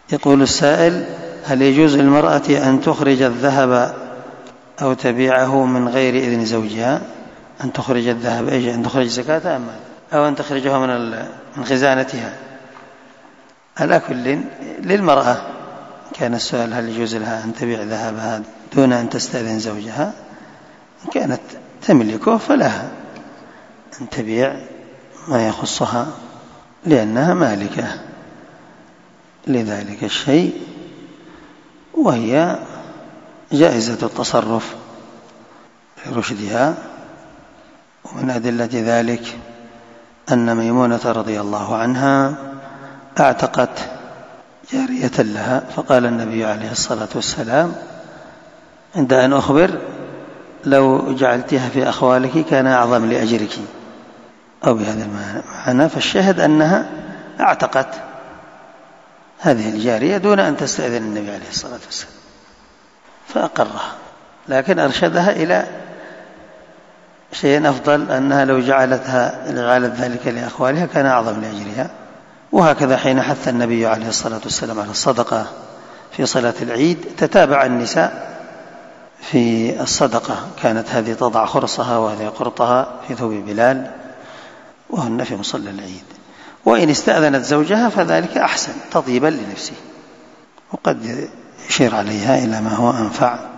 يقول السائل: هل يجوز للمرأة أن تخرج الذهب أو تبيعه من غير إذن زوجها؟ أن تخرج الذهب أن تخرج زكاة أو أن تخرجه من خزانتها؟ على كل للمرأة كان السؤال: هل يجوز لها أن تبيع ذهبها دون أن تستأذن زوجها؟ إن كانت تملكه فلها أن تبيع ما يخصها لأنها مالكة لذلك الشيء، وهي جائزة التصرف لرشدها. ومن أدلة ذلك أن ميمونة رضي الله عنها اعتقت جارية لها، فقال النبي عليه الصلاة والسلام عند أن أخبر: لو جعلتها في أخوالك كان أعظم لأجرك، أو بهذا المعنى. فالشاهد أنها اعتقت هذه الجارية دون أن تستأذن النبي عليه الصلاة والسلام فأقرها، لكن أرشدها إلى شيء أفضل، أنها لو جعلت ذلك لأخوالها كان أعظم لأجرها. وهكذا حين حث النبي عليه الصلاة والسلام على الصدقة في صلاة العيد تتابع النساء في الصدقة، كانت هذه تضع خرصها وهذه قرطها في ثوب بلال وهن في مصلى العيد. وإن استأذنت زوجها فذلك أحسن تطيبا لنفسه، وقد يشير عليها إلى ما هو أنفع